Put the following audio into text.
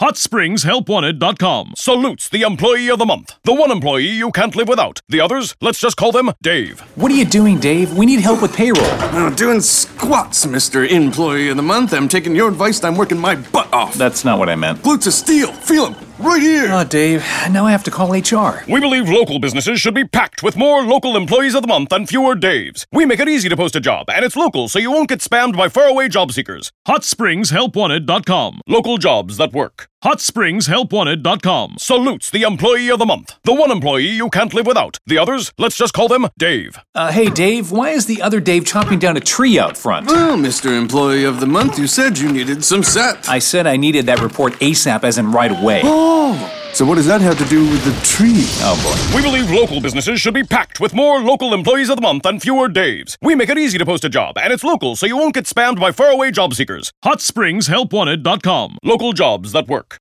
HotSpringsHelpWanted.com salutes the employee of the month. The one employee you can't live without. The others, let's just call them Dave. What are you doing, Dave? We need help with payroll. Doing squats, Mr. Employee of the Month. I'm taking your advice and I'm working my butt off. That's not what I meant. Glutes of steel. Feel them. Right here. Oh, Dave, now I have to call HR. We believe local businesses should be packed with more local employees of the month and fewer Daves. We make it easy to post a job, and it's local, so you won't get spammed by faraway job seekers. HotSpringsHelpWanted.com. Local jobs that work. HotSpringsHelpWanted.com salutes the employee of the month. The one employee you can't live without. The others, let's just call them Dave. Hey, Dave, why is the other Dave chopping down a tree out front? Well, Mr. Employee of the Month, you said you needed some set. I said I needed that report ASAP, as in right away. So what does that have to do with the tree? Oh, boy. We believe local businesses should be packed with more local employees of the month and fewer Daves. We make it easy to post a job, and it's local, so you won't get spammed by faraway job seekers. HotSpringsHelpWanted.com. Local jobs that work.